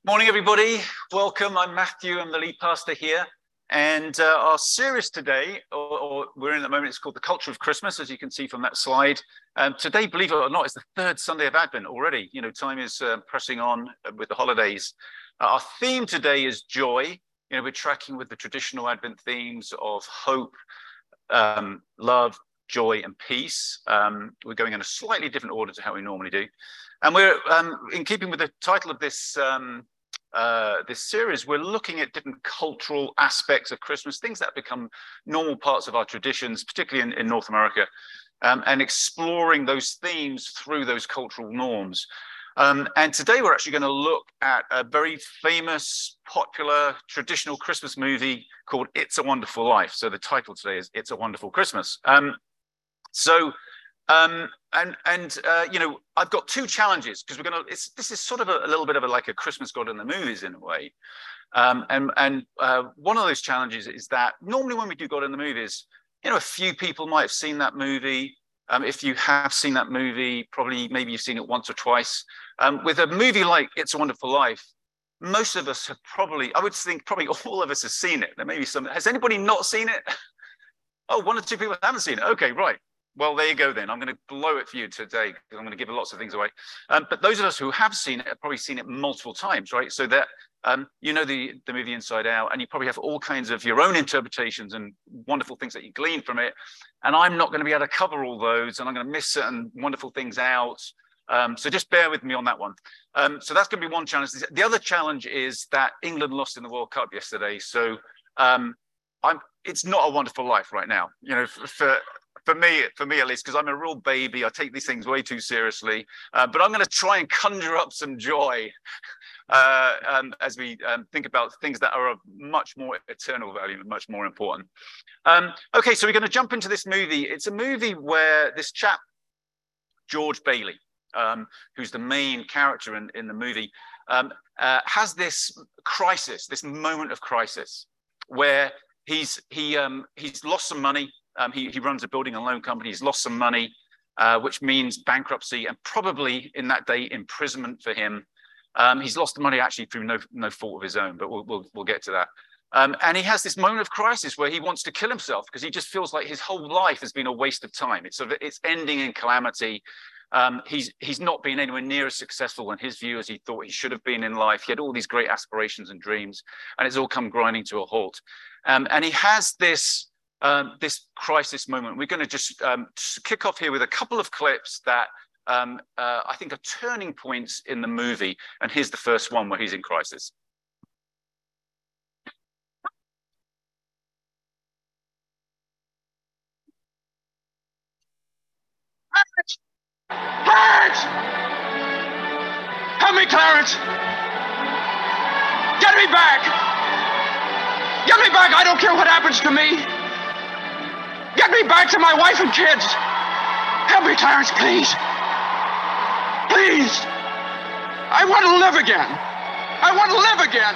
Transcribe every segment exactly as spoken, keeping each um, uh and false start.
Morning, everybody. Welcome. I'm Matthew. I'm the lead pastor here. And uh, our series today, or, or we're in at the moment, it's called The Culture of Christmas, as you can see from that slide. Um, today, believe it or not, is the third Sunday of Advent already. You know, time is uh, pressing on with the holidays. Uh, our theme today is joy. You know, we're tracking with the traditional Advent themes of hope, um, love, joy, and peace. Um, we're going in a slightly different order to how we normally do. And we're, um, in keeping with the title of this um, Uh, this series, we're looking at different cultural aspects of Christmas, things that have become normal parts of our traditions, particularly in, in North America, um, and exploring those themes through those cultural norms. Um, and today we're actually going to look at a very famous, popular, traditional Christmas movie called It's a Wonderful Life. So the title today is It's a Wonderful Christmas. Um, so Um, and, and uh, you know, I've got two challenges because we're going to, it's, this is sort of a, a little bit of a, like a Christmas God in the movies in a way. Um, and and uh, one of those challenges is that normally when we do God in the movies, you know, a few people might have seen that movie. Um, if you have seen that movie, probably maybe you've seen it once or twice. Um, with a movie like It's a Wonderful Life, most of us have probably, I would think probably all of us have seen it. There may be some, has anybody not seen it? Oh, one or two people haven't seen it. Okay, right. Well, there you go then. I'm going to blow it for you today because I'm going to give lots of things away. Um, but those of us who have seen it have probably seen it multiple times, right? So that um, you know the, the movie inside out, and you probably have all kinds of your own interpretations and wonderful things that you glean from it. And I'm not going to be able to cover all those, and I'm going to miss certain wonderful things out. Um, so just bear with me on that one. Um, so that's going to be one challenge. The other challenge is that England lost in the World Cup yesterday. So um, I'm, it's not a wonderful life right now, you know, for, for For me, for me at least, because I'm a real baby. I take these things way too seriously. Uh, but I'm going to try and conjure up some joy uh, um, as we um, think about things that are of much more eternal value and much more important. Um, okay, so we're going to jump into this movie. It's a movie where this chap, George Bailey, um, who's the main character in, in the movie, um, uh, has this crisis, this moment of crisis, where he's he um, he's lost some money. Um, he, he runs a building and loan company. He's lost some money, uh, which means bankruptcy and probably in that day imprisonment for him. Um, he's lost the money actually through no, no fault of his own, but we'll, we'll, we'll get to that. Um, and he has this moment of crisis where he wants to kill himself because he just feels like his whole life has been a waste of time. It's sort of, it's ending in calamity. Um, he's he's not been anywhere near as successful in his view as he thought he should have been in life. He had all these great aspirations and dreams, and it's all come grinding to a halt. Um, and he has this. Um, this crisis moment. We're going to just um, kick off here with a couple of clips that um, uh, I think are turning points in the movie. And here's the first one where he's in crisis. Clarence! Clarence! Help me, Clarence! Get me back! Get me back! I don't care what happens to me! Get me back to my wife and kids! Help me, Clarence, please! Please! I want to live again! I want to live again!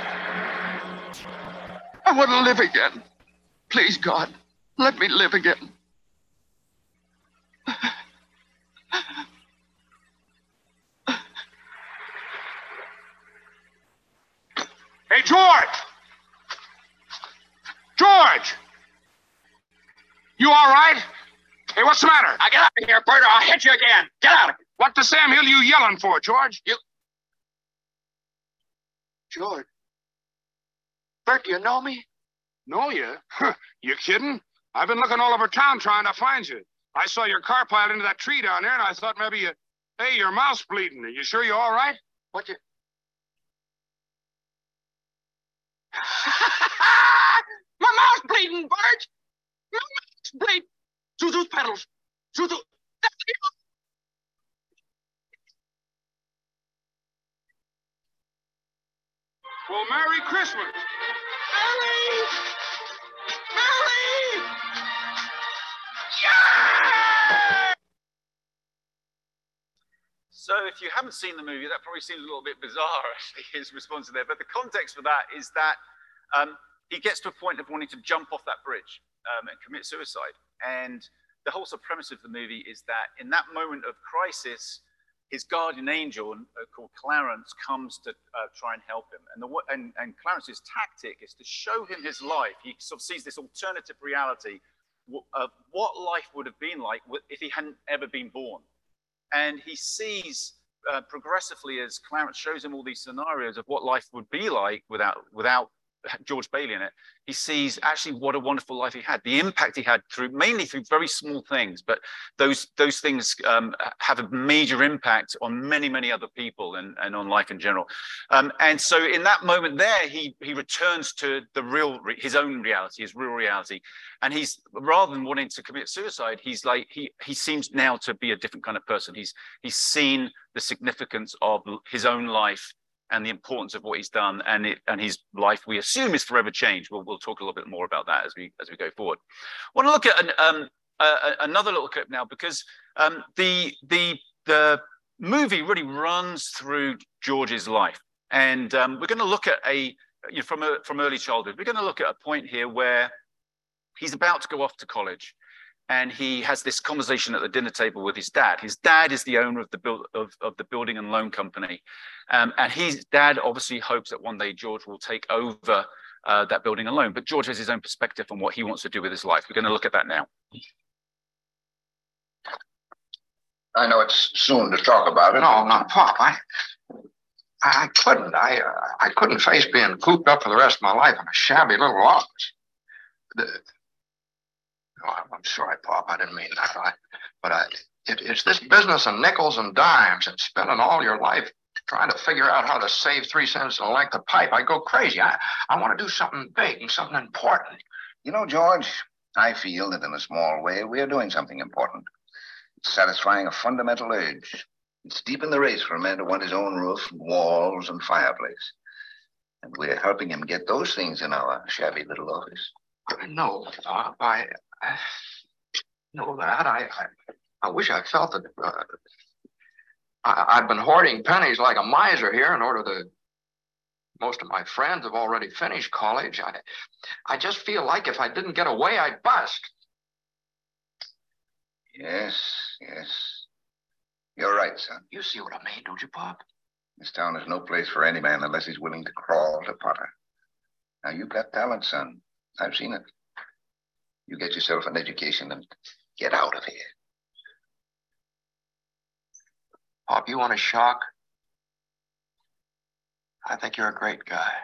I want to live again. Please, God, let me live again. Hey, George! George! You all right? Hey, what's the matter? Now get out of here, Bert, or I'll hit you again. Get out of here. What the Sam Hill you yelling for, George? You... George. Bert, you know me? Know you? Huh, you kidding? I've been looking all over town trying to find you. I saw your car piled into that tree down there, and I thought maybe you... Hey, your mouth's bleeding. Are you sure you're all right? What you... My mouth's bleeding, Bert! My mouth's bleeding! Through those pedals! Through the... Well, Merry Christmas! Merry! Merry! Yeah! So if you haven't seen the movie, that probably seems a little bit bizarre, actually, his response to there. But the context for that is that um, he gets to a point of wanting to jump off that bridge um, and commit suicide. And the whole sort of premise of the movie is that in that moment of crisis, his guardian angel uh, called Clarence comes to uh, try and help him. And, the, and, and Clarence's tactic is to show him his life. He sort of sees this alternative reality of what life would have been like if he hadn't ever been born. And he sees uh, progressively, as Clarence shows him all these scenarios of what life would be like without, without George Bailey in it, he sees actually what a wonderful life he had, the impact he had through mainly through very small things, but those those things um, have a major impact on many many other people and, and on life in general. Um, and so in that moment there, he he returns to the real his own reality, his real reality, and he's rather than wanting to commit suicide, he's like he he seems now to be a different kind of person. He's he's seen the significance of his own life and the importance of what he's done, and it, and his life, we assume, is forever changed. We'll, we'll talk a little bit more about that as we as we go forward. I want to look at an, um, uh, another little clip now, because um, the the the movie really runs through George's life, and um, we're going to look at a you know, from a, from early childhood. We're going to look at a point here where he's about to go off to college. And he has this conversation at the dinner table with his dad. His dad is the owner of the, build, of, of the building and loan company. Um, and his dad obviously hopes that one day George will take over uh, that building and loan. But George has his own perspective on what he wants to do with his life. We're going to look at that now. I know it's soon to talk about it. No, no, Pop, I, I couldn't. I, uh, I couldn't face being cooped up for the rest of my life in a shabby little office. The, Oh, I'm sorry, Pop. I didn't mean that. I, but I, it, it's this business of nickels and dimes and spending all your life trying to figure out how to save three cents a length of pipe. I go crazy. I, I want to do something big and something important. You know, George, I feel that in a small way, we're doing something important. It's satisfying a fundamental urge. It's deep in the race for a man to want his own roof, walls, and fireplace. And we're helping him get those things in our shabby little office. No, Pop, I... I know that. I, I I wish I felt that uh, I, I've been hoarding pennies like a miser here in order to. Most of my friends have already finished college. I I just feel like if I didn't get away, I'd bust. Yes, yes. You're right, son. You see what I mean, don't you, Pop? This town is no place for any man unless he's willing to crawl to Potter. Now, you've got talent, son. I've seen it. You get yourself an education and get out of here. Pop, you want a shock? I think you're a great guy.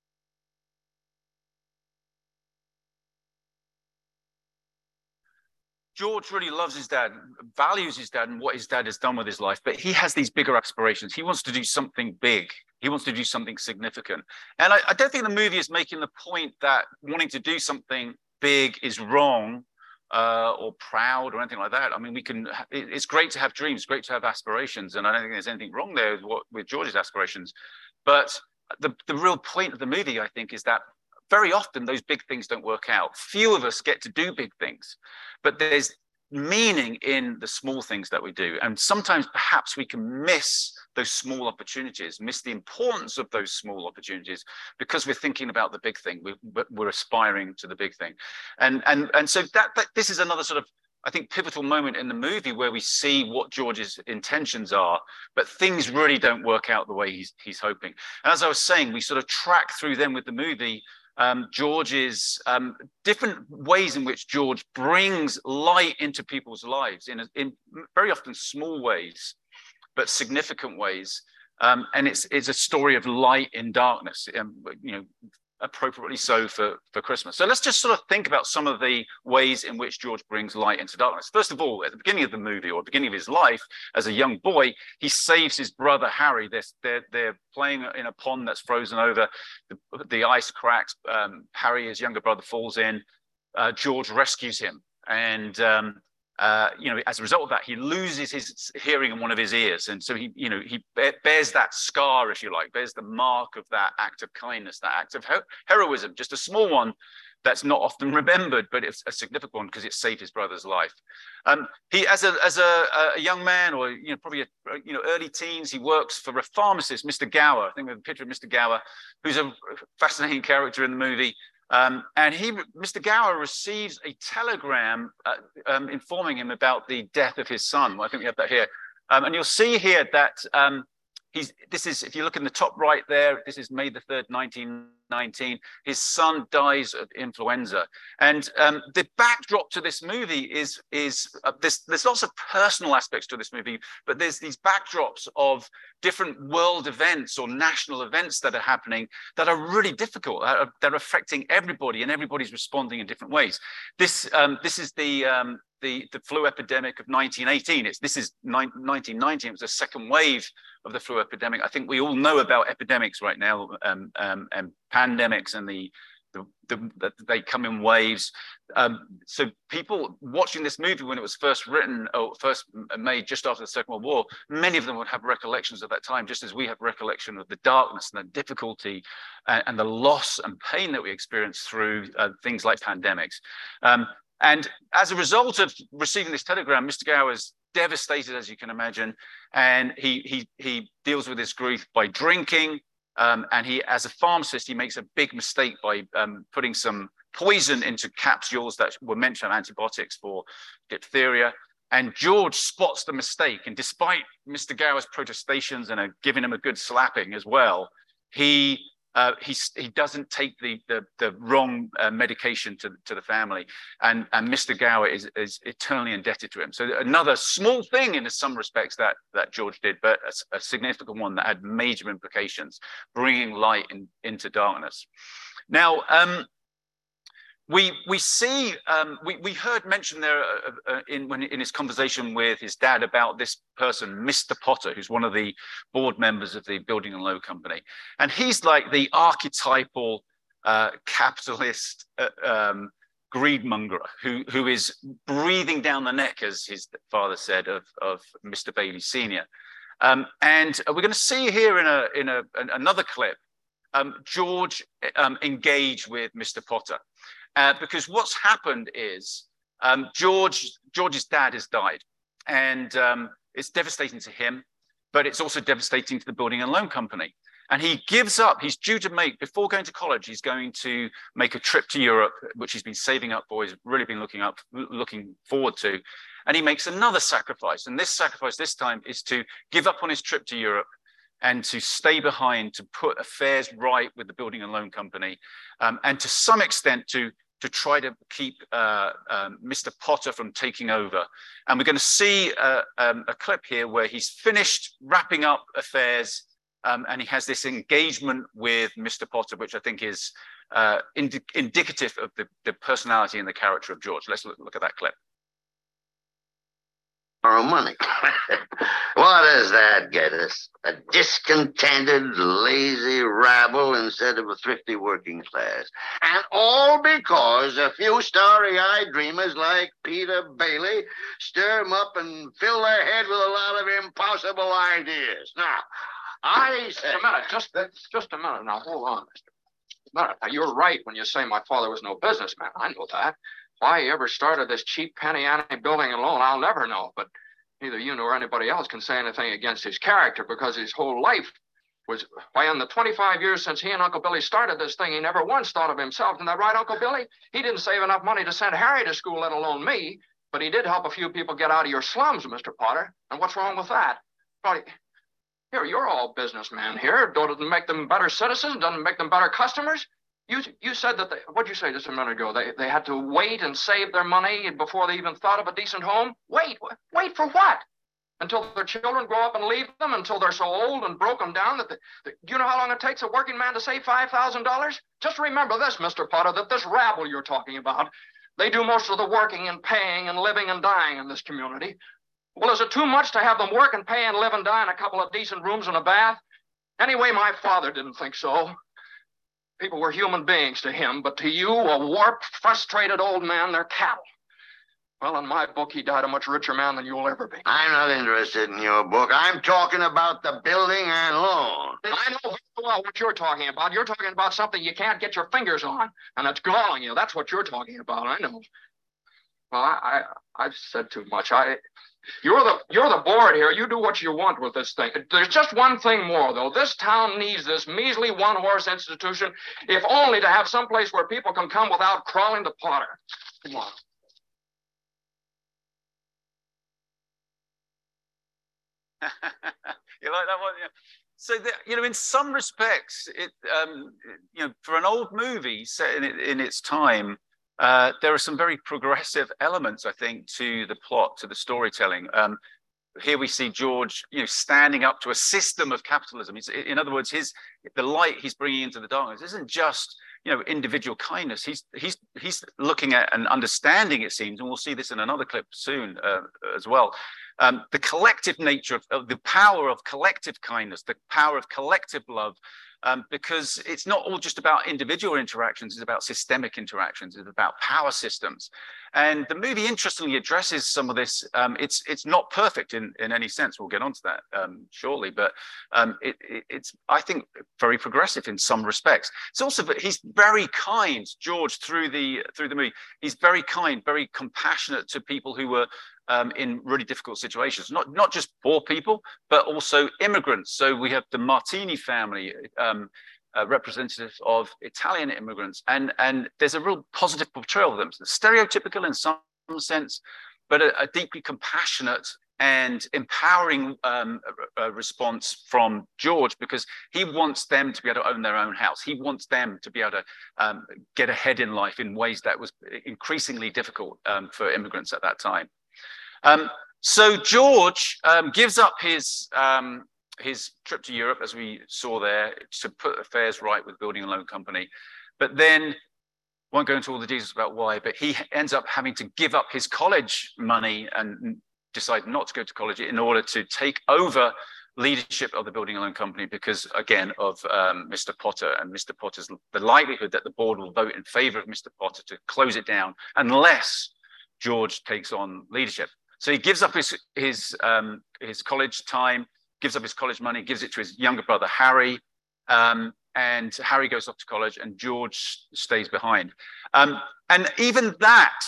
George really loves his dad, values his dad and what his dad has done with his life, but he has these bigger aspirations. He wants to do something big. He wants to do something significant. And I, I don't think the movie is making the point that wanting to do something big is wrong uh, or proud or anything like that. I mean, we can, it's great to have dreams, great to have aspirations. And I don't think there's anything wrong there with, what, with George's aspirations. But the, the real point of the movie, I think, is that very often those big things don't work out. Few of us get to do big things, but there's meaning in the small things that we do. And sometimes perhaps we can miss those small opportunities, miss the importance of those small opportunities because we're thinking about the big thing. We're, we're aspiring to the big thing. And, and, and so that, that this is another sort of, I think, pivotal moment in the movie where we see what George's intentions are, but things really don't work out the way he's, he's hoping. And as I was saying, we sort of track through them with the movie Um, George's um, different ways in which George brings light into people's lives in, a, in very often small ways, but significant ways. Um, and it's, it's a story of light in darkness, um, you know, appropriately so for, for Christmas. So let's just sort of think about some of the ways in which George brings light into darkness. First of all, at the beginning of the movie, or beginning of his life as a young boy, he saves his brother Harry. They're, they're, they're playing in a pond that's frozen over. The, the ice cracks. Um, Harry, his younger brother, falls in. Uh, George rescues him. And, um, uh, you know, as a result of that, he loses his hearing in one of his ears. And so he, you know, he bears that scar, if you like, bears the mark of that act of kindness, that act of her heroism, just a small one that's not often remembered, but it's a significant one because it saved his brother's life. Um, he, as a as a, a young man, or you know, probably a, you know, early teens, he works for a pharmacist, Mister Gower. I think we have a picture of Mister Gower, who's a fascinating character in the movie. Um, and he, Mister Gower, receives a telegram uh, um, informing him about the death of his son. Well, I think we have that here. Um, and you'll see here that um, he's, this is, if you look in the top right there, this is May the third, nineteen nineteen. His son dies of influenza. And um, the backdrop to this movie is, is uh, there's, there's lots of personal aspects to this movie, but there's these backdrops of different world events or national events that are happening that are really difficult. Uh, they're affecting everybody, and everybody's responding in different ways. This, um, this is the, um, the, the flu epidemic of nineteen eighteen. It's, this is nineteen nineteen. It was a second wave of the flu epidemic. I think we all know about epidemics right now, um, um, and pandemics, and the, the, the, the they come in waves. Um, so people watching this movie when it was first written or first made just after the Second World War, many of them would have recollections of that time, just as we have recollection of the darkness and the difficulty and, and the loss and pain that we experience through uh, things like pandemics. Um, and as a result of receiving this telegram, Mister Gower is devastated, as you can imagine, and he he he deals with his grief by drinking. Um, and he, as a pharmacist, he makes a big mistake by um, putting some poison into capsules that were meant to have antibiotics for diphtheria. And George spots the mistake, and despite Mister Gower's protestations and uh, giving him a good slapping as well, he uh, he he doesn't take the the, the wrong uh, medication to to the family, and and Mister Gower is is eternally indebted to him. So another small thing in some respects that that George did, but a, a significant one that had major implications, bringing light in, into darkness. Now, um, we we see um, we we heard mention there uh, uh, in when in his conversation with his dad about this person, Mister Potter, who's one of the board members of the Building and Loan Company, and he's like the archetypal uh, capitalist uh, um, greedmonger who who is breathing down the neck, as his father said, of of Mister Bailey Senior Um, and we're going to see here in a in a an, another clip um, George um, engage with Mister Potter. Uh, because what's happened is um, George, George's dad has died, and um, it's devastating to him, but it's also devastating to the Building and Loan Company. And he gives up. He's due to make, before going to college, he's going to make a trip to Europe, which he's been saving up for, he's really been looking up, looking forward to. And he makes another sacrifice. And this sacrifice this time is to give up on his trip to Europe and to stay behind, to put affairs right with the Building and Loan Company, um, and to some extent to to try to keep uh, um, Mister Potter from taking over. And we're going to see uh, um, a clip here where he's finished wrapping up affairs, um, and he has this engagement with Mister Potter, which I think is uh, indi indicative of the, the personality and the character of George. Let's look, look at that clip. Borrow money. What does that get us? A discontented, lazy rabble instead of a thrifty working class. And all because a few starry-eyed dreamers like Peter Bailey stir them up and fill their head with a lot of impossible ideas. Now, I say... Just a minute, just, just a minute. Now, hold on, Mister Now, you're right when you say my father was no businessman. I know that. Why he ever started this cheap penny ante building and loan, I'll never know. But neither you nor anybody else can say anything against his character, because his whole life was, why, in the twenty-five years since he and Uncle Billy started this thing, he never once thought of himself. Isn't that right, Uncle Billy? He didn't save enough money to send Harry to school, let alone me. But he did help a few people get out of your slums, Mister Potter. And what's wrong with that? Probably, here, you're all businessmen here. Doesn't make them better citizens? Doesn't make them better customers? You you said that they, what'd you say just a minute ago? They they had to wait and save their money before they even thought of a decent home? Wait, wait for what? Until their children grow up and leave them? Until they're so old and broken down that they, they, do you know how long it takes a working man to save five thousand dollars? Just remember this, Mister Potter, that this rabble you're talking about, they do most of the working and paying and living and dying in this community. Well, is it too much to have them work and pay and live and die in a couple of decent rooms and a bath? Anyway, my father didn't think so. People were human beings to him, but to you, a warped, frustrated old man, they're cattle. Well, in my book, he died a much richer man than you'll ever be. I'm not interested in your book. I'm talking about the Building and Loan. I know well what you're talking about. You're talking about something you can't get your fingers on, and it's galling you. That's what you're talking about. I know. Well, I, I I've said too much. I. You're the you're the board here. You do what you want with this thing. There's just one thing more, though. This town needs this measly one-horse institution, if only to have some place where people can come without crawling to Potter. Come on. You like that one? Yeah. So, the, you know, in some respects, it, um, you know, for an old movie set in, in its time, uh, there are some very progressive elements, I think, to the plot, to the storytelling. Um, here we see George, you know, standing up to a system of capitalism. He's, in other words, his the light he's bringing into the darkness isn't just, you know, individual kindness. He's he's he's looking at and understanding, it seems, and we'll see this in another clip soon uh, as well. Um, the collective nature of, of the power of collective kindness, the power of collective love, um, because it's not all just about individual interactions, it's about systemic interactions, it's about power systems. And the movie interestingly addresses some of this. Um, it's it's not perfect in, in any sense. We'll get onto that um, shortly, but um, it, it, it's, I think, very progressive in some respects. It's also, but he's very kind, George, through the, through the movie. He's very kind, very compassionate to people who were Um, in really difficult situations, not not just poor people, but also immigrants. So we have the Martini family, um, uh, representative of Italian immigrants, and and there's a real positive portrayal of them, stereotypical in some sense, but a, a deeply compassionate and empowering um, a, a response from George, because he wants them to be able to own their own house. He wants them to be able to um, get ahead in life in ways that was increasingly difficult um, for immigrants at that time. Um, so George um, gives up his um, his trip to Europe, as we saw there, to put affairs right with Building and Loan Company. But then, won't go into all the details about why, but he ends up having to give up his college money and decide not to go to college in order to take over leadership of the Building and Loan Company because, again, of um, Mister Potter and Mister Potter's, the likelihood that the board will vote in favor of Mister Potter to close it down unless George takes on leadership. So he gives up his his um, his college time, gives up his college money, gives it to his younger brother Harry, um, and Harry goes off to college, and George stays behind. Um, and even that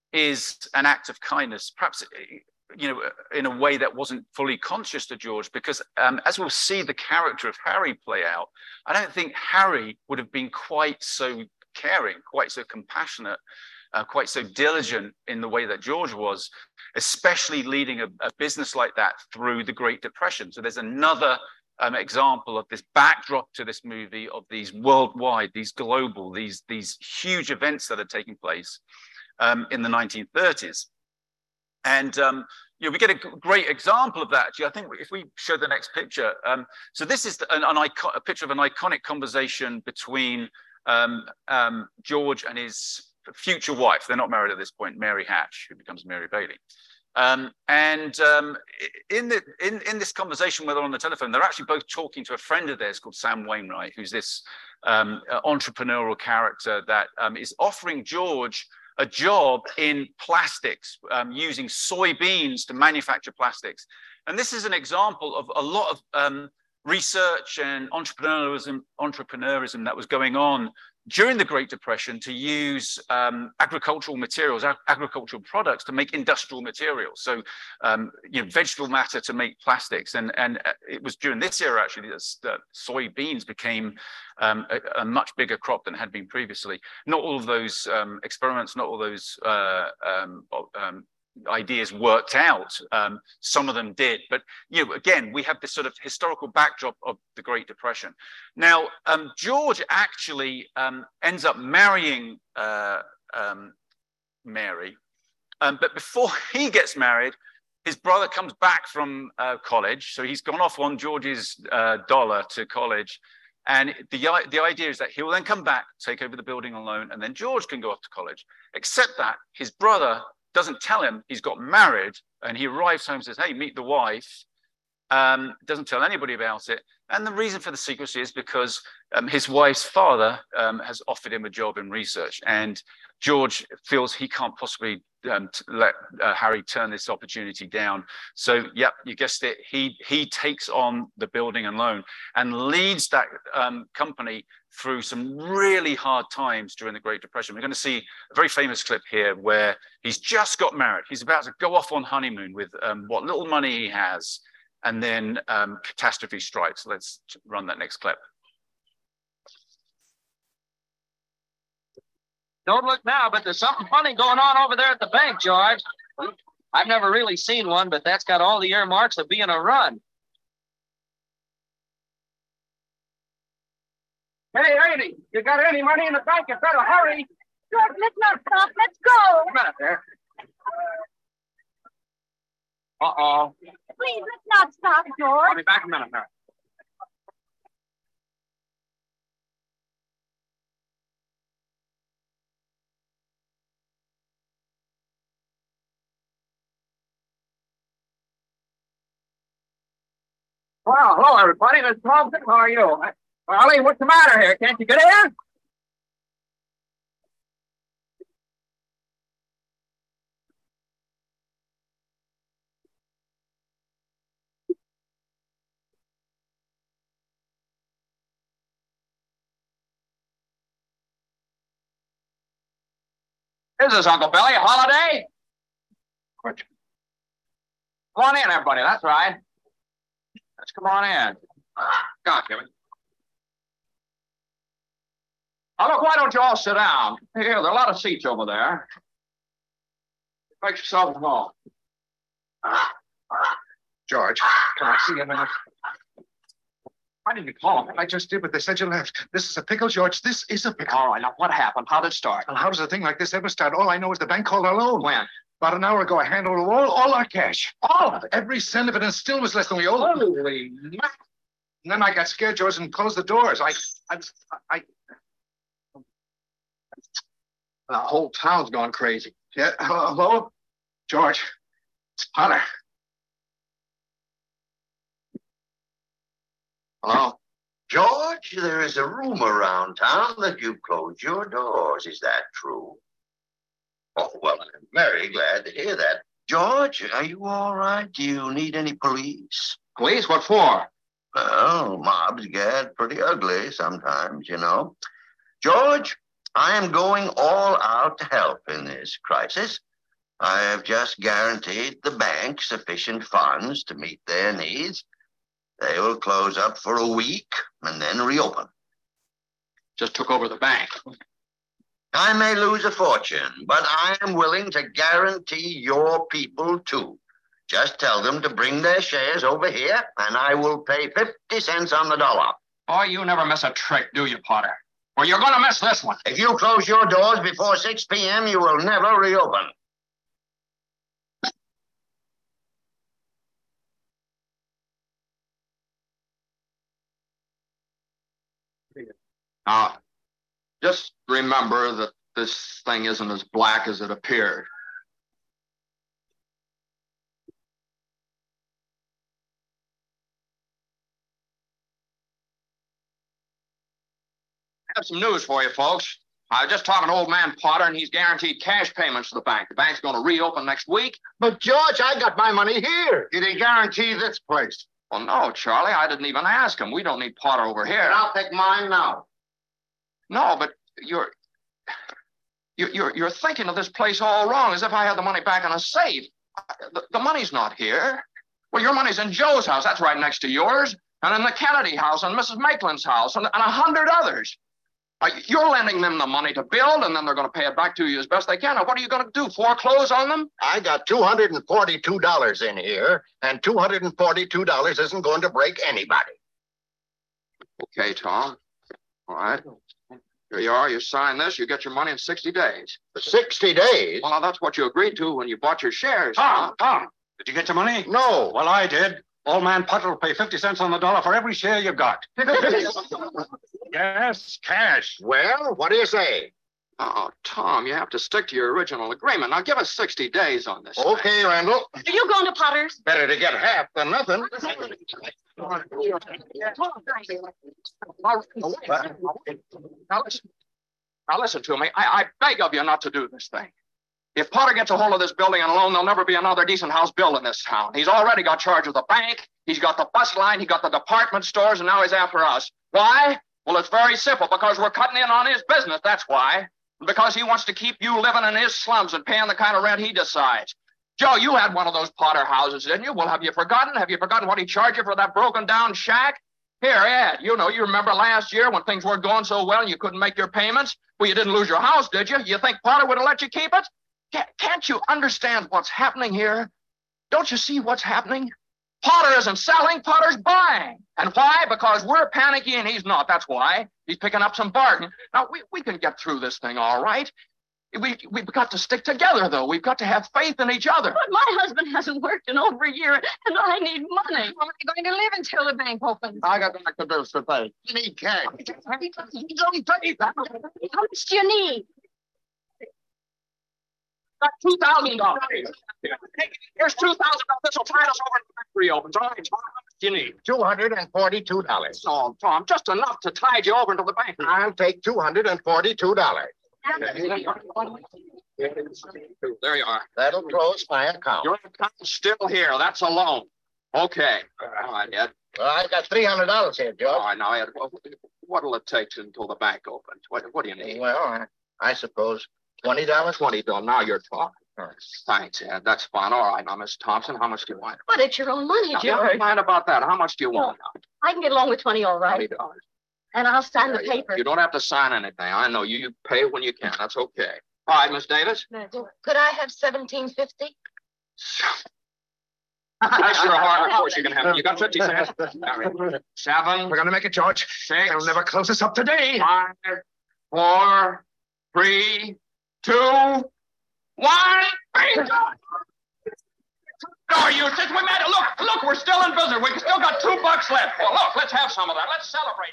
is an act of kindness, perhaps, you know, in a way that wasn't fully conscious to George, because um, as we'll see the character of Harry play out, I don't think Harry would have been quite so caring, quite so compassionate, Uh, quite so diligent in the way that George was, especially leading a, a business like that through the Great Depression. So there's another um, example of this backdrop to this movie, of these worldwide, these global, these, these huge events that are taking place um, in the nineteen thirties. And um, you know, we get a great example of that. Actually, I think if we show the next picture. Um, so this is an, an icon, a picture of an iconic conversation between um, um, George and his future wife. They're not married at this point, Mary Hatch, who becomes Mary Bailey. Um, and um, in, the, in, in this conversation where they're on the telephone, they're actually both talking to a friend of theirs called Sam Wainwright, who's this um, uh, entrepreneurial character that um, is offering George a job in plastics, um, using soybeans to manufacture plastics. And this is an example of a lot of um, research and entrepreneurism, entrepreneurism that was going on during the Great Depression to use um, agricultural materials, ag agricultural products to make industrial materials. So, um, you know, vegetable matter to make plastics. And, and it was during this era, actually, that, that soybeans became um, a, a much bigger crop than had been previously. Not all of those um, experiments, not all those uh, um, um, ideas worked out. Um, some of them did, but you know, again, we have this sort of historical backdrop of the Great Depression. Now, um, George actually um, ends up marrying uh, um, Mary, um, but before he gets married, his brother comes back from uh, college, so he's gone off on George's uh, dollar to college. And the, the idea is that he will then come back, take over the Building and Loan, and then George can go off to college, except that his brother doesn't tell him he's got married, and he arrives home and says, hey, meet the wife. Um, doesn't tell anybody about it. And the reason for the secrecy is because um, his wife's father um, has offered him a job in research, and George feels he can't possibly um, let uh, Harry turn this opportunity down. So, yep, you guessed it. He, he takes on the Building and Loan and leads that um, company through some really hard times during the Great Depression. We're going to see a very famous clip here where he's just got married. He's about to go off on honeymoon with um, what little money he has, and then um, catastrophe strikes. Let's run that next clip. Don't look now, but there's something funny going on over there at the bank, George. I've never really seen one, but that's got all the earmarks of being a run. Hey, lady, you got any money in the bank? You better hurry. George, let's not stop. Let's go. Wait a minute there. Uh-oh. Please, let's not stop, George. I'll be back in a minute, Mary. Well, hello, everybody. Miss Thompson, how are you? Ollie, what's the matter here? Can't you get in? This is Uncle Billy. Holiday? Come on in, everybody. That's right. Let's come on in. Come on, Jimmy. Now, look, why don't you all sit down? Here, there are a lot of seats over there. Make yourself at home. George, can I see you a minute? Why didn't you call me? I just did, but they said you left. This is a pickle, George. This is a pickle. All right, now what happened? How did it start? Well, how does a thing like this ever start? All I know is the bank called our loan. When? About an hour ago, I handed over all, all our cash. All of it? Every cent of it, and still was less than we owed. Holy mac. And then I got scared, George, and closed the doors. I, I, I... The whole town's gone crazy. Yeah, hello? George, it's Potter. Hello? George, there is a rumor around town that you closed your doors. Is that true? Oh, well, I'm very glad to hear that. George, are you all right? Do you need any police? Police? What for? Well, mobs get pretty ugly sometimes, you know. George, I am going all out to help in this crisis. I have just guaranteed the bank sufficient funds to meet their needs. They will close up for a week and then reopen. Just took over the bank. I may lose a fortune, but I am willing to guarantee your people too. Just tell them to bring their shares over here, and I will pay fifty cents on the dollar. Boy, you never miss a trick, do you, Potter? Well, you're going to miss this one. If you close your doors before six p.m., you will never reopen. Now, just remember that this thing isn't as black as it appeared. I have some news for you, folks. I was just talking to old man Potter, and he's guaranteed cash payments to the bank. The bank's going to reopen next week. But, George, I got my money here. Did he guarantee this place? Well, no, Charlie, I didn't even ask him. We don't need Potter over here. And I'll take mine now. No, but you're, you're, you're, you're thinking of this place all wrong, as if I had the money back in a safe. The, the money's not here. Well, your money's in Joe's house. That's right next to yours. And in the Kennedy house, and Missus Maitland's house, and, and a hundred others. Uh, you're lending them the money to build, and then they're going to pay it back to you as best they can. Now, what are you going to do, foreclose on them? I got two hundred forty-two dollars in here, and two hundred forty-two dollars isn't going to break anybody. Okay, Tom. All right. Here you are. You sign this. You get your money in sixty days. sixty days? Well, now, that's what you agreed to when you bought your shares. Tom, Tom, did you get your money? No. Well, I did. Old man Potter will pay fifty cents on the dollar for every share you got. Yes, cash. Well, what do you say? Oh, Tom, you have to stick to your original agreement. Now, give us sixty days on this. Okay, thing. Randall. Are you going to Potter's? Better to get half than nothing. Now, listen. Now, listen to me. I, I beg of you not to do this thing. If Potter gets a hold of this building and alone, there'll never be another decent house built in this town. He's already got charge of the bank. He's got the bus line. He got the department stores, and now he's after us. Why? Well, it's very simple. Because we're cutting in on his business, that's why. Because he wants to keep you living in his slums and paying the kind of rent he decides. Joe, you had one of those Potter houses, didn't you? Well, have you forgotten? Have you forgotten what he charged you for that broken-down shack? Here, Ed, you know, you remember last year when things weren't going so well and you couldn't make your payments? Well, you didn't lose your house, did you? You think Potter would have let you keep it? Can't, can't you understand what's happening here? Don't you see what's happening? Potter isn't selling, Potter's buying. And why? Because we're panicky and he's not. That's why. He's picking up some bargain. Now, we, we can get through this thing all right. We, we've got to stick together, though. We've got to have faith in each other. But my husband hasn't worked in over a year, and I need money. How am I going to live until the bank opens? I got back to bills to pay. You need cash. You don't pay that. How much do you need? Got two thousand dollars. Here's two thousand dollars. This will tide us over until the factory opens. All right, Tom, how much do you need? two hundred forty-two dollars. Oh, Tom, just enough to tide you over until the bank. I'll take two hundred forty-two dollars. There you are. That'll close my account. Your account's still here. That's a loan. Okay. All right, Ed. Well, I've got three hundred dollars here, George. All right, now, Ed, what'll it take until the bank opens? What, what do you need? Well, I, I suppose twenty dollars. twenty dollars. Now you're talking. Thanks, Ed. That's fine. All right, now, Miss Thompson, how much do you want? But it's your own money, Now, George. never mind about that. How much do you want? I can get along with twenty, all right. twenty dollars. And I'll sign the Yeah, you- paper. You don't have to sign anything. I know you. You pay when you can. That's okay. All right, Miss Davis. Could I have seventeen fifty? That's your heart. Of course you can have it. You got fifty cents. All right. Seven. We're going to make it, George. Six. They'll never close us up today. Five. Four. Three. Two. One. Bingo! No, you just we made it. Look, look, we're still in business. We still got two bucks left. Well, look, let's have some of that. Let's celebrate.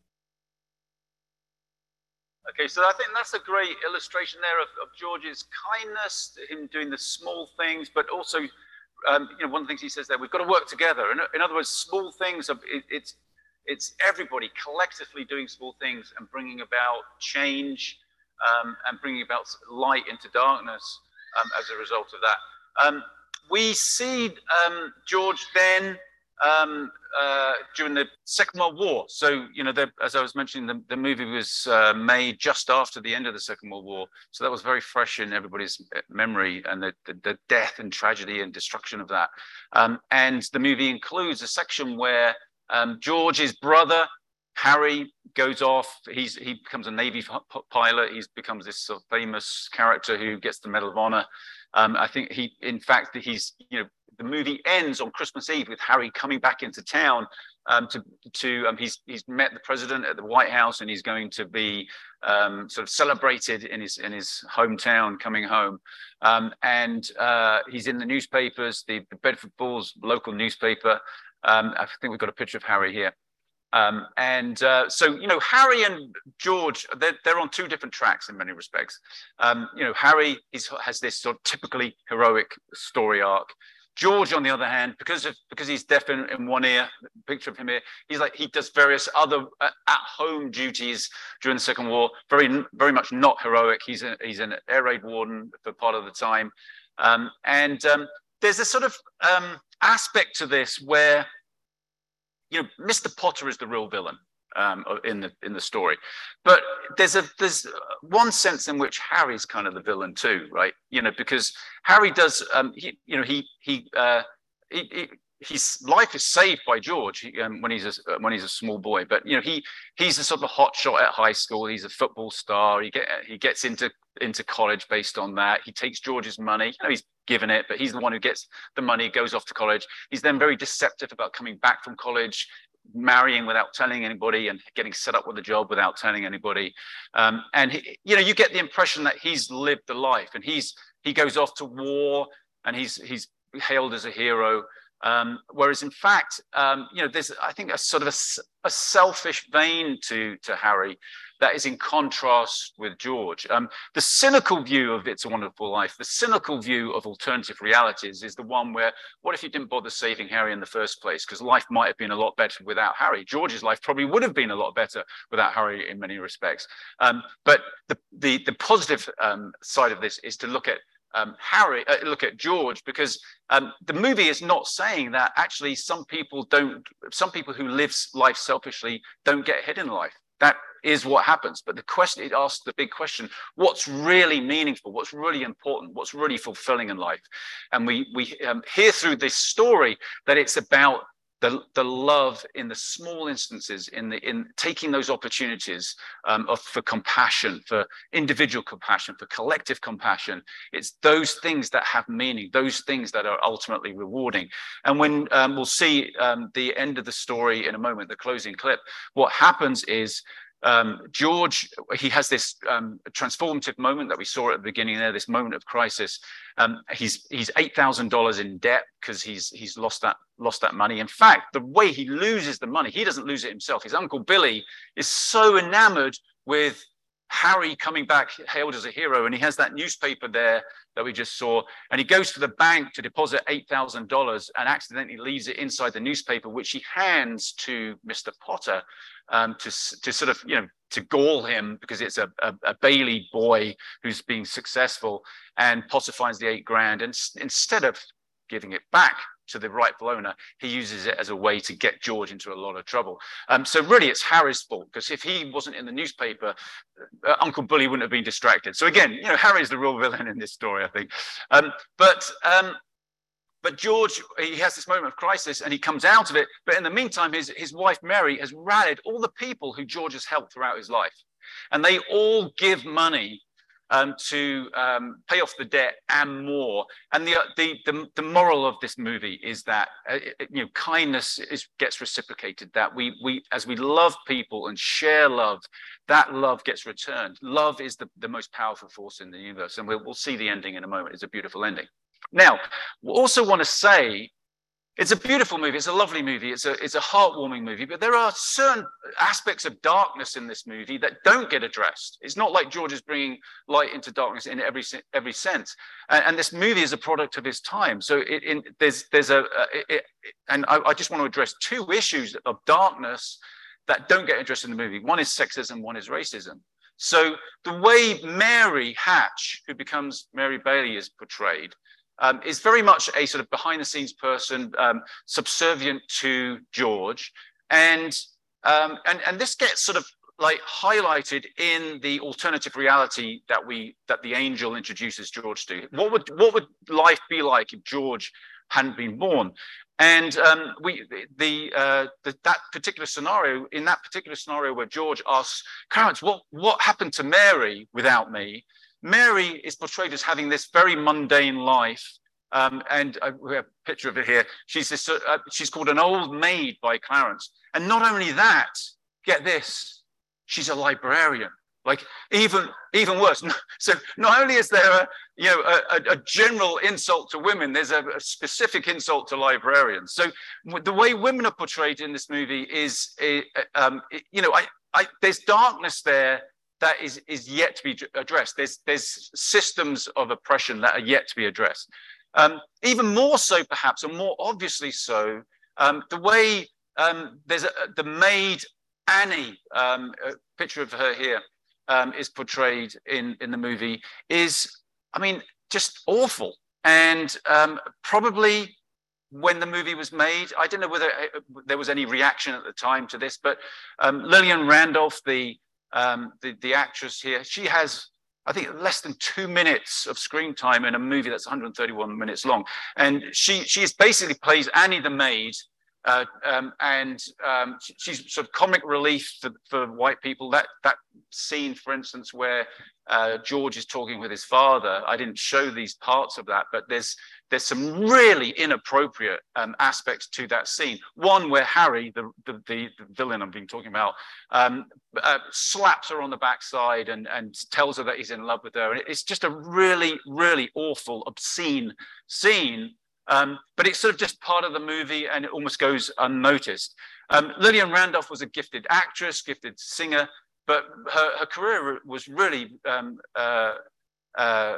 Okay, so I think that's a great illustration there of, of George's kindness, him doing the small things, but also, um, you know, one of the things he says there, we've got to work together. In, in other words, small things, are, it, it's, it's everybody collectively doing small things and bringing about change um, and bringing about light into darkness um, as a result of that. Um, we see um, George then um, uh, during the Second World War. So, you know, the, as I was mentioning, the, the movie was uh, made just after the end of the Second World War. So that was very fresh in everybody's memory, and the, the, the death and tragedy and destruction of that. Um, and the movie includes a section where um, George's brother, Harry, goes off. He's, he becomes a Navy pilot. He becomes this sort of famous character who gets the Medal of Honor. Um, I think he, in fact, he's, you know, the movie ends on Christmas Eve with Harry coming back into town um, to, to um, he's, he's met the president at the White House, and he's going to be um, sort of celebrated in his, in his hometown coming home. Um, and uh, he's in the newspapers, the, the Bedford Bulls local newspaper. Um, I think we've got a picture of Harry here. Um, and uh, so, you know, Harry and George, they're, they're on two different tracks in many respects. Um, you know, Harry is, has this sort of typically heroic story arc. George, on the other hand, because of because he's deaf in, in one ear, picture of him here, he's like he does various other uh, at-home duties during the Second War. Very, very much not heroic. He's a, he's an air raid warden for part of the time, um, and um, there's a sort of um, aspect to this where, you know, Mister Potter is the real villain um, in the in the story, but there's a there's one sense in which Harry's kind of the villain too, right? You know, because Harry does, um, he, you know, he he, uh, he, he his life is saved by George he, um, when he's a when he's a small boy, but you know, he he's a sort of a hot shot at high school. He's a football star. He get he gets into into college based on that. He takes George's money. You know, he's given it, but he's the one who gets the money, goes off to college. He's then very deceptive about coming back from college, marrying without telling anybody, and getting set up with a job without telling anybody. Um, and he, you know, you get the impression that he's lived the life, and he's he goes off to war, and he's he's hailed as a hero. Um, whereas in fact, um, you know, there's I think a sort of a, a selfish vein to to Harry that is in contrast with George. Um, the cynical view of It's a Wonderful Life, the cynical view of alternative realities, is the one where, what if you didn't bother saving Harry in the first place? Because life might have been a lot better without Harry. George's life probably would have been a lot better without Harry in many respects. Um, but the, the, the positive um, side of this is to look at Um, Harry, uh, look at George, because um, the movie is not saying that actually some people don't, some people who live life selfishly don't get ahead in life. That is what happens. But the question, it asks the big question: what's really meaningful? What's really important? What's really fulfilling in life? And we we um, hear through this story that it's about the, the love in the small instances, in the in taking those opportunities um, of, for compassion, for individual compassion, for collective compassion. It's those things that have meaning, those things that are ultimately rewarding. And when um, we'll see um, the end of the story in a moment, the closing clip, what happens is Um, George, he has this um, transformative moment that we saw at the beginning there, this moment of crisis. Um, he's he's eight thousand dollars in debt because he's he's lost that lost that money. In fact, the way he loses the money, he doesn't lose it himself. His Uncle Billy is so enamored with Harry coming back hailed as a hero, and he has that newspaper there that we just saw, and he goes to the bank to deposit eight thousand dollars and accidentally leaves it inside the newspaper, which he hands to Mister Potter um, to, to sort of, you know, to gall him because it's a, a, a Bailey boy who's being successful, and Potter finds the eight grand, and instead of giving it back to the rightful owner, he uses it as a way to get George into a lot of trouble. Um, so really it's Harry's fault, because if he wasn't in the newspaper, uh, Uncle Billy wouldn't have been distracted. So again, you know, Harry's the real villain in this story, I think. Um, but um, but George, he has this moment of crisis and he comes out of it. But in the meantime, his, his wife, Mary, has rallied all the people who George has helped throughout his life. And they all give money Um, to um, pay off the debt and more. And the, the the the moral of this movie is that uh, it, you know, kindness is gets reciprocated. That we we as we love people and share love, that love gets returned. Love is the the most powerful force in the universe, and we'll we'll see the ending in a moment. It's a beautiful ending. Now, we also want to say, it's a beautiful movie. It's a lovely movie. It's a it's a heartwarming movie. But there are certain aspects of darkness in this movie that don't get addressed. It's not like George is bringing light into darkness in every every sense. And, and this movie is a product of his time. So it, in, there's there's a, a it, it, and I, I just want to address two issues of darkness that don't get addressed in the movie. One is sexism. One is racism. So the way Mary Hatch, who becomes Mary Bailey, is portrayed, Um, is very much a sort of behind the scenes person, um, subservient to George. And, um, and, and this gets sort of like highlighted in the alternative reality that we, that the angel introduces George to. What would, what would life be like if George hadn't been born? And um, we, the, uh, the, that particular scenario, in that particular scenario where George asks, Clarence, what, what happened to Mary without me? Mary is portrayed as having this very mundane life, um, and uh, we have a picture of it here. She's this, uh, she's called an old maid by Clarence, and not only that, get this, she's a librarian. Like even even worse. So not only is there a you know a, a general insult to women, there's a, a specific insult to librarians. So the way women are portrayed in this movie is, um, you know, I, I there's darkness there that is, is yet to be addressed. There's, there's systems of oppression that are yet to be addressed. Um, even more so, perhaps, or more obviously so, um, the way um, there's a, the maid Annie, um, a picture of her here, um, is portrayed in, in the movie is, I mean, just awful. And um, probably when the movie was made, I don't know whether there was any reaction at the time to this, but um, Lillian Randolph, the Um, the, the actress here, she has, I think, less than two minutes of screen time in a movie that's one hundred thirty-one minutes long. And she she basically plays Annie the maid, uh, um, and um, she, she's sort of comic relief for, for white people. That, that scene, for instance, where uh, George is talking with his father, I didn't show these parts of that, but there's there's some really inappropriate um, aspects to that scene. One where Harry, the, the, the, the villain I've been talking about, um, uh, slaps her on the backside and, and tells her that he's in love with her. And it's just a really, really awful, obscene scene. Um, but it's sort of just part of the movie and it almost goes unnoticed. Um, Lillian Randolph was a gifted actress, gifted singer, but her, her career was really um, uh, uh,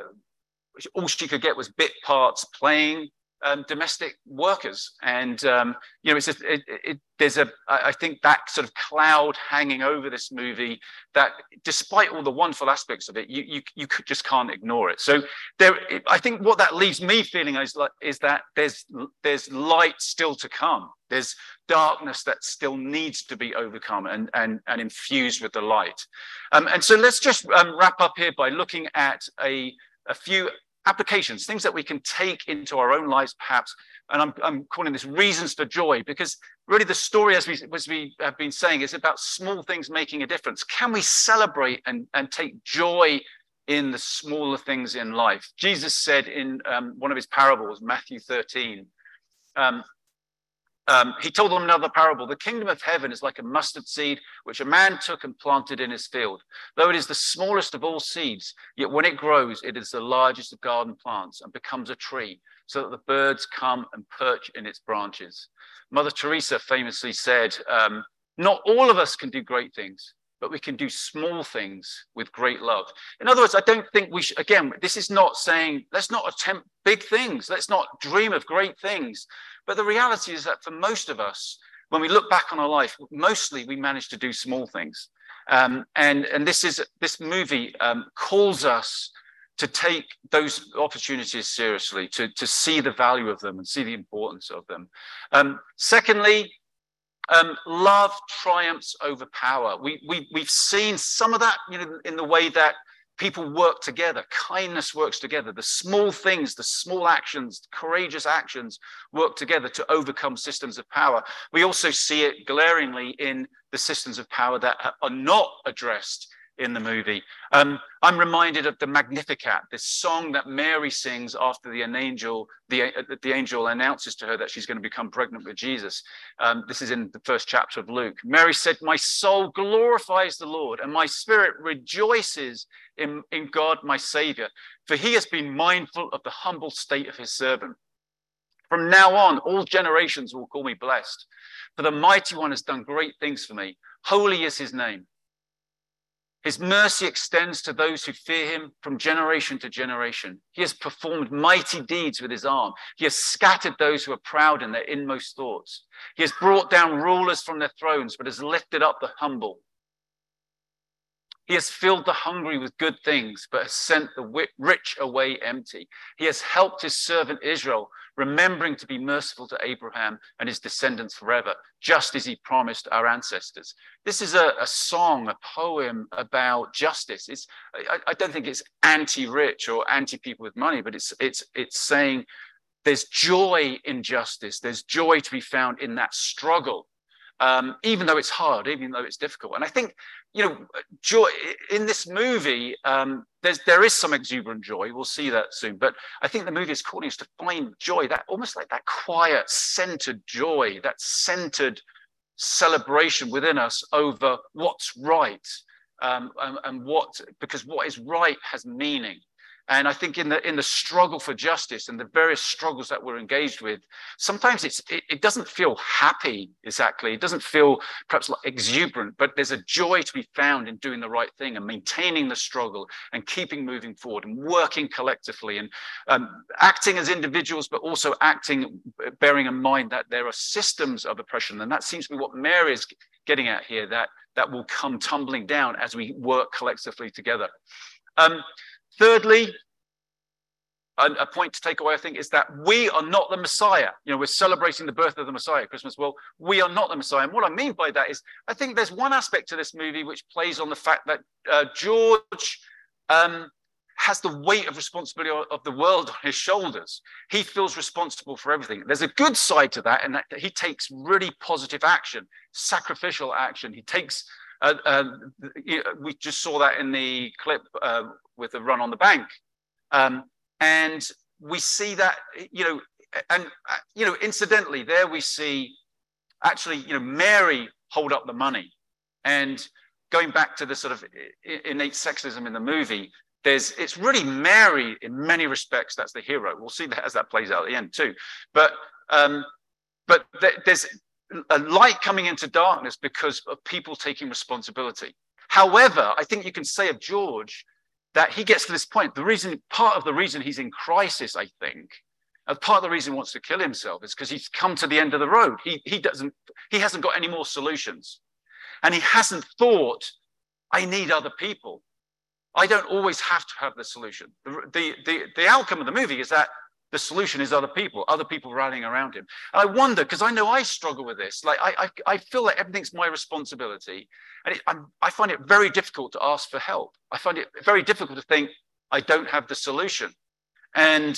all she could get was bit parts playing um, domestic workers. And, um, you know, it's a, it, it, there's a, I think that sort of cloud hanging over this movie that despite all the wonderful aspects of it, you, you, you could, just can't ignore it. So there, I think what that leaves me feeling is, is that there's, there's light still to come. There's darkness that still needs to be overcome and, and, and infused with the light. Um, and so let's just um, wrap up here by looking at a, a few applications, things that we can take into our own lives, perhaps. And I'm, I'm calling this reasons for joy, because really the story, as we, as we have been saying, is about small things making a difference. Can we celebrate and, and take joy in the smaller things in life? Jesus said in um, one of his parables, Matthew thirteen, um, um, he told them another parable. The kingdom of heaven is like a mustard seed, which a man took and planted in his field. Though it is the smallest of all seeds, yet when it grows, it is the largest of garden plants and becomes a tree, so that the birds come and perch in its branches. Mother Teresa famously said, um, not all of us can do great things, but we can do small things with great love. In other words, I don't think we should, again, this is not saying, let's not attempt big things. Let's not dream of great things. But the reality is that for most of us, when we look back on our life, mostly we manage to do small things. Um, and, and this is this movie um, calls us to take those opportunities seriously, to, to see the value of them and see the importance of them. Um, secondly, um, love triumphs over power. We, we, we've seen some of that, you know, in the way that people work together. Kindness works together. The small things, the small actions, courageous actions work together to overcome systems of power. We also see it glaringly in the systems of power that are not addressed in the movie. Um, I'm reminded of the Magnificat, this song that Mary sings after the an angel, the, uh, the angel announces to her that she's going to become pregnant with Jesus. Um, this is in the first chapter of Luke. Mary said, my soul glorifies the Lord, and my spirit rejoices in, in God, my Savior, for he has been mindful of the humble state of his servant. From now on, all generations will call me blessed, for the Mighty One has done great things for me. Holy is his name. His mercy extends to those who fear him from generation to generation. He has performed mighty deeds with his arm. He has scattered those who are proud in their inmost thoughts. He has brought down rulers from their thrones, but has lifted up the humble. He has filled the hungry with good things, but has sent the rich away empty. He has helped his servant Israel, remembering to be merciful to Abraham and his descendants forever, just as he promised our ancestors. This is a, a song, a poem about justice. It's, I, I don't think it's anti-rich or anti-people with money, but it's, it's, it's saying there's joy in justice. There's joy to be found in that struggle. Um, even though it's hard, even though it's difficult. And I think, you know, joy in this movie, um, there's, there is some exuberant joy. We'll see that soon. But I think the movie is calling us to find joy, that almost like that quiet, centered joy, that centered celebration within us over what's right. Um, and, and what, because what is right has meaning. And I think in the in the struggle for justice and the various struggles that we're engaged with, sometimes it's it, it doesn't feel happy exactly. It doesn't feel perhaps like exuberant, but there's a joy to be found in doing the right thing and maintaining the struggle and keeping moving forward and working collectively and um, acting as individuals, but also acting, bearing in mind that there are systems of oppression. And that seems to be what Mary is getting at here, that, that will come tumbling down as we work collectively together. Um, Thirdly, a, a point to take away, I think, is that we are not the Messiah. You know, we're celebrating the birth of the Messiah at Christmas. Well, we are not the Messiah. And what I mean by that is, I think there's one aspect to this movie which plays on the fact that uh, George um, has the weight of responsibility of the world on his shoulders. He feels responsible for everything. There's a good side to that, and that he takes really positive action, sacrificial action. He takes Uh, uh, you know, we just saw that in the clip uh, with the run on the bank. Um, and we see that, you know, and, uh, you know, incidentally, there we see actually, you know, Mary hold up the money. And going back to the sort of innate sexism in the movie, there's, it's really Mary in many respects that's the hero. We'll see that as that plays out at the end too. But, um, but th there's a light coming into darkness because of people taking responsibility. However, I think you can say of George that he gets to this point. The reason, part of the reason he's in crisis, I think, and part of the reason he wants to kill himself is because he's come to the end of the road. He, he doesn't, he hasn't got any more solutions. And he hasn't thought, I need other people. I don't always have to have the solution. The, the, the, the outcome of the movie is that the solution is other people, other people rallying around him. And I wonder, because I know I struggle with this, like I, I, I feel like everything's my responsibility. And it, I'm, I find it very difficult to ask for help. I find it very difficult to think I don't have the solution. And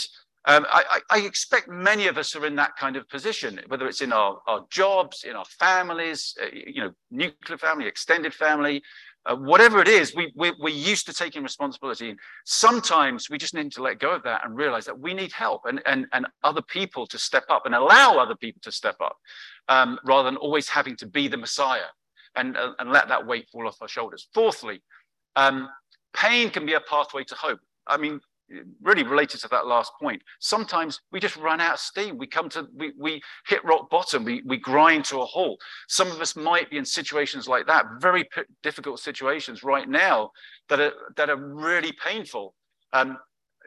Um, I, I expect many of us are in that kind of position, whether it's in our, our jobs, in our families, uh, you know, nuclear family, extended family, uh, whatever it is, we, we, we're used to taking responsibility. Sometimes we just need to let go of that and realize that we need help and, and, and other people to step up and allow other people to step up, um, rather than always having to be the Messiah and, uh, and let that weight fall off our shoulders. Fourthly, um, pain can be a pathway to hope. I mean, really related to that last point, sometimes we just run out of steam. We come to, we, we hit rock bottom, we, we grind to a halt. Some of us might be in situations like that, very difficult situations right now that are, that are really painful. Um,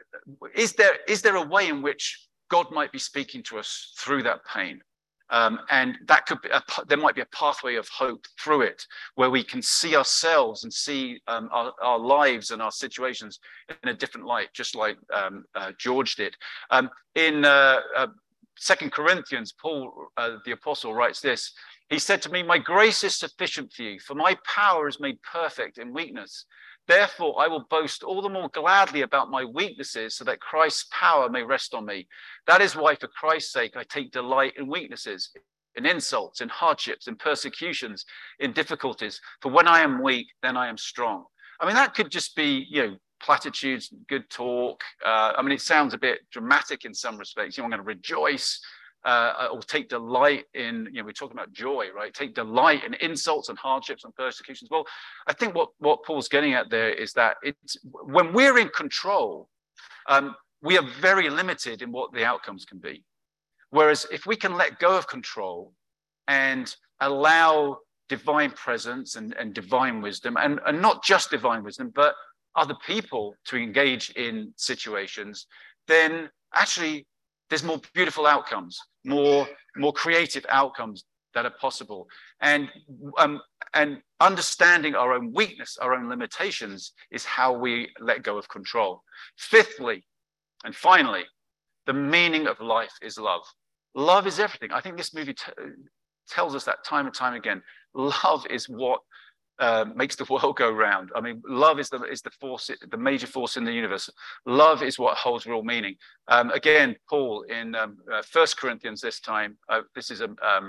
is there, is there a way in which God might be speaking to us through that pain? Um, and that could be, a, there might be a pathway of hope through it, where we can see ourselves and see um, our, our lives and our situations in a different light, just like um, uh, George did. Um, in uh, uh, Second Corinthians, Paul, uh, the apostle, writes this. He said to me, "My grace is sufficient for you, for my power is made perfect in weakness. Therefore, I will boast all the more gladly about my weaknesses, so that Christ's power may rest on me. That is why, for Christ's sake, I take delight in weaknesses, in insults, in hardships, in persecutions, in difficulties. For when I am weak, then I am strong." I mean, that could just be, you know, platitudes, good talk. Uh, I mean, it sounds a bit dramatic in some respects. You know, I'm going to rejoice. Uh, or take delight in, you know, we're talking about joy, right? Take delight in insults and hardships and persecutions. Well, I think what, what Paul's getting at there is that it's when we're in control, um, we are very limited in what the outcomes can be. Whereas if we can let go of control and allow divine presence and, and divine wisdom, and, and not just divine wisdom, but other people to engage in situations, then actually there's more beautiful outcomes, more, more creative outcomes that are possible. And, um, and understanding our own weakness, our own limitations, is how we let go of control. Fifthly, and finally, the meaning of life is love. Love is everything. I think this movie tells us that time and time again. Love is what Uh, makes the world go round. I mean, love is the is the force, the major force in the universe. Love is what holds real meaning. Um, again, Paul in um, uh, First Corinthians this time. Uh, this is a um,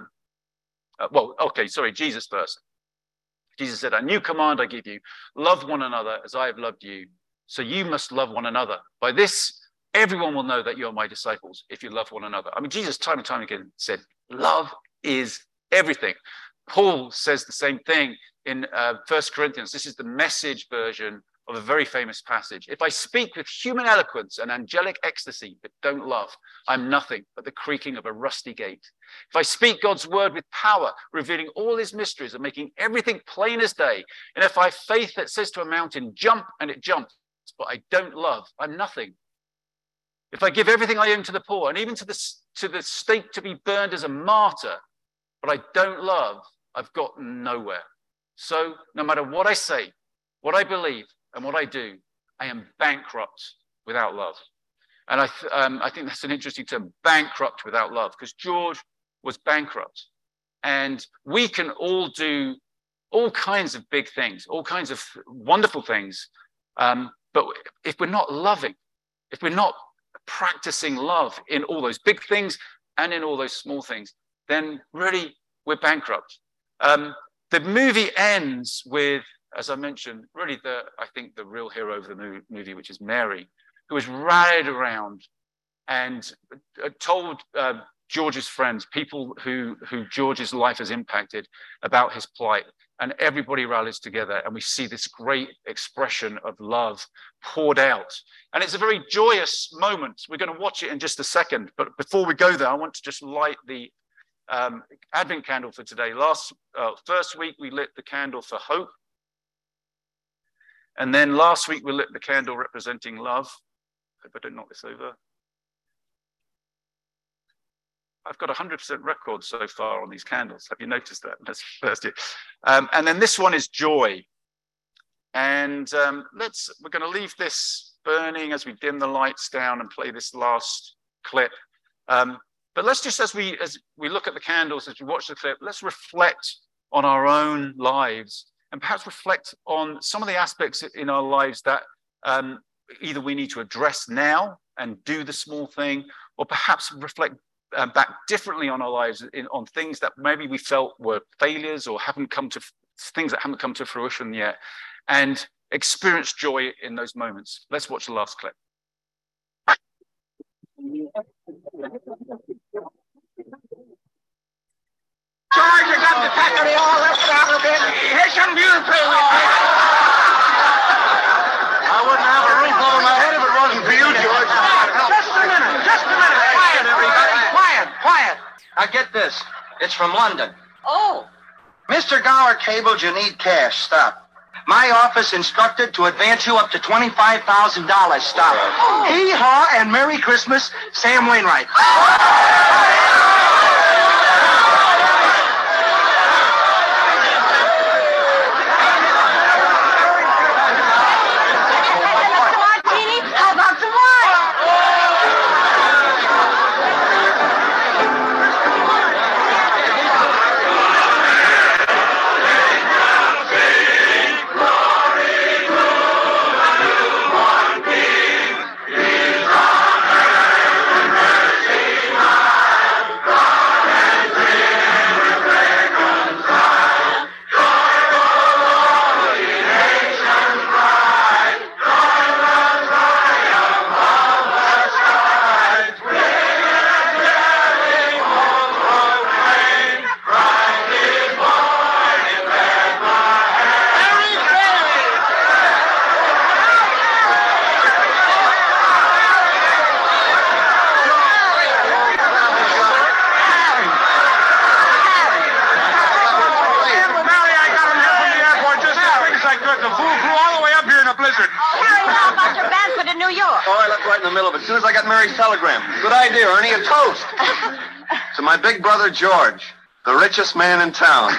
uh, well, okay, sorry, Jesus first. Jesus said, "A new command I give you: love one another as I have loved you. So you must love one another. By this, everyone will know that you are my disciples if you love one another." I mean, Jesus time and time again said, "Love is everything." Paul says the same thing in uh, First Corinthians. This is the Message version of a very famous passage. "If I speak with human eloquence and angelic ecstasy, but don't love, I'm nothing but the creaking of a rusty gate. If I speak God's word with power, revealing all his mysteries and making everything plain as day, and if I have faith that says to a mountain, jump, and it jumps, but I don't love, I'm nothing. If I give everything I own to the poor, and even to the, to the stake to be burned as a martyr, but I don't love, I've got nowhere. So no matter what I say, what I believe, and what I do, I am bankrupt without love." And I, th um, I think that's an interesting term, bankrupt without love, because George was bankrupt. And we can all do all kinds of big things, all kinds of wonderful things. Um, but if we're not loving, if we're not practicing love in all those big things and in all those small things, then really we're bankrupt. Um, The movie ends with, as I mentioned, really the, I think the real hero of the movie, which is Mary, who was rallied around and told uh, George's friends, people who, who George's life has impacted, about his plight. And everybody rallies together, and we see this great expression of love poured out. And it's a very joyous moment. We're going to watch it in just a second. But before we go there, I want to just light the Um, Advent candle for today. Last uh, first week we lit the candle for hope, and then last week we lit the candle representing love. Hope I don't knock this over. I've got a hundred percent record so far on these candles. Have you noticed that? That's first year. Um, and then this one is joy. And um, let's we're going to leave this burning as we dim the lights down and play this last clip. Um, But let's just, as we as we look at the candles, as we watch the clip, let's reflect on our own lives, and perhaps reflect on some of the aspects in our lives that um, either we need to address now and do the small thing, or perhaps reflect uh, back differently on our lives, in, on things that maybe we felt were failures or haven't come to, things that haven't come to fruition yet, and experience joy in those moments. Let's watch the last clip. George, you got the tackle all left out of it. Here's some beautiful. I wouldn't have a roof over my head if it wasn't for you, George. Just a minute, just a minute. Quiet, everybody. Quiet, quiet. Now get this. It's from London. Oh. Mister Gower cabled you need cash. Stop. My office instructed to advance you up to twenty-five thousand dollars. Stop. Oh. Hee-haw and Merry Christmas, Sam Wainwright. As soon as I got Mary's telegram. Good idea, Ernie. A toast. To my big brother, George, the richest man in town.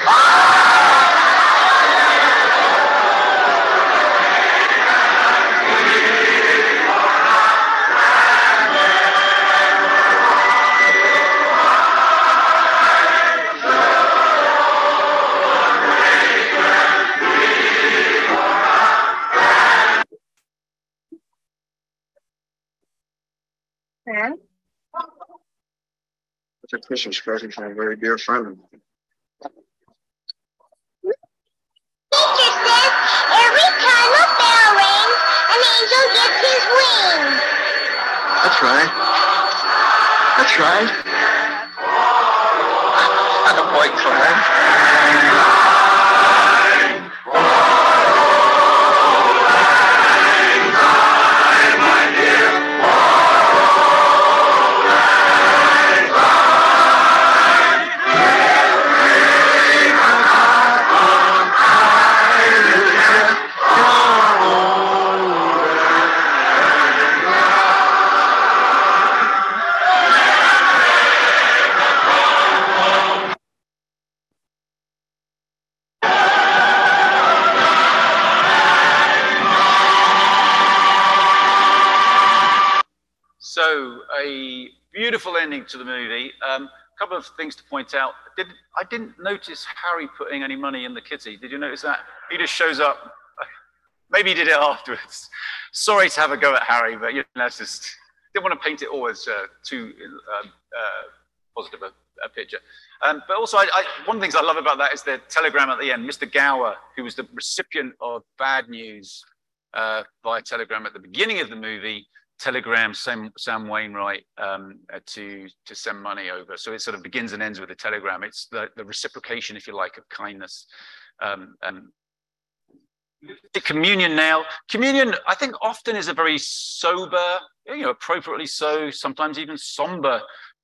It's a Christmas present from a very dear friend of mine. Teacher says every time a bell rings, an angel gets his wings. That's right. That's right. Attaboy, Clyde. So, a beautiful ending to the movie. Um, a couple of things to point out. Did, I didn't notice Harry putting any money in the kitty. Did you notice that? He just shows up. Maybe he did it afterwards. Sorry to have a go at Harry, but you know, it's just didn't want to paint it all as uh, too uh, uh, positive a, a picture. Um, but also, I, I, one of the things I love about that is the telegram at the end. Mister Gower, who was the recipient of bad news uh, via telegram at the beginning of the movie, telegram Sam, Sam Wainwright um, uh, to to send money over. So it sort of begins and ends with a telegram. It's the, the reciprocation, if you like, of kindness. Um, and communion now. Communion, I think, often is a very sober, you know, appropriately so, sometimes even somber.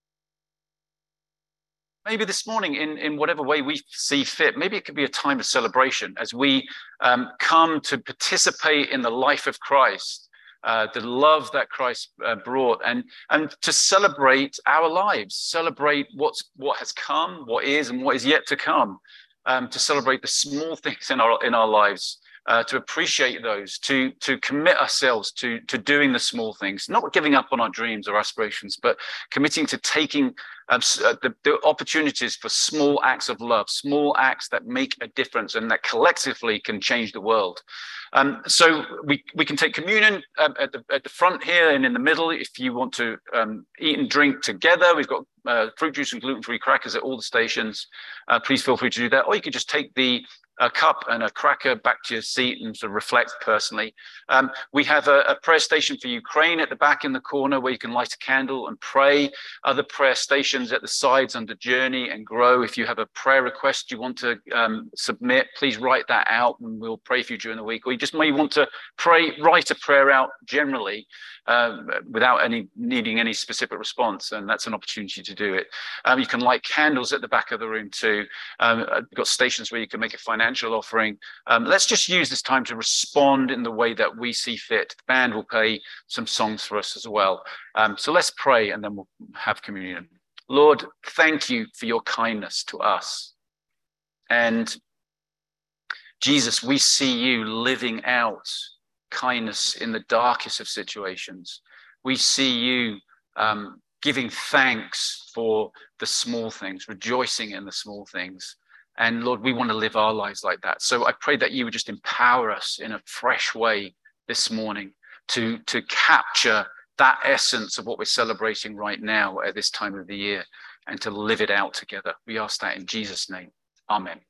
Maybe this morning, in, in whatever way we see fit, maybe it could be a time of celebration as we um, come to participate in the life of Christ. Uh, the love that Christ uh, brought, and and to celebrate our lives, celebrate what's what has come, what is, and what is yet to come. Um, to celebrate the small things in our in our lives, uh, to appreciate those, to, to commit ourselves to, to doing the small things, not giving up on our dreams or aspirations, but committing to taking um, the, the opportunities for small acts of love, small acts that make a difference and that collectively can change the world. Um, so we, we can take communion um, at, the, at the front here and in the middle if you want to um, eat and drink together. We've got uh, fruit juice and gluten-free crackers at all the stations. Uh, please feel free to do that. Or you could just take the a cup and a cracker back to your seat and sort of reflect personally. Um, we have a, a prayer station for Ukraine at the back in the corner where you can light a candle and pray. Other prayer stations at the sides under Journey and Grow. If you have a prayer request you want to um, submit, please write that out and we'll pray for you during the week. Or you just may want to pray, write a prayer out generally uh, without any needing any specific response, and that's an opportunity to do it. Um, you can light candles at the back of the room too. Um, we've got stations where you can make a financial offering. Um, let's just use this time to respond in the way that we see fit. The band will play some songs for us as well. Um, so let's pray and then we'll have communion. Lord, thank you for your kindness to us. And Jesus, we see you living out kindness in the darkest of situations. We see you um, giving thanks for the small things, rejoicing in the small things. And Lord, we want to live our lives like that. So I pray that you would just empower us in a fresh way this morning to, to capture that essence of what we're celebrating right now at this time of the year and to live it out together. We ask that in Jesus' name. Amen.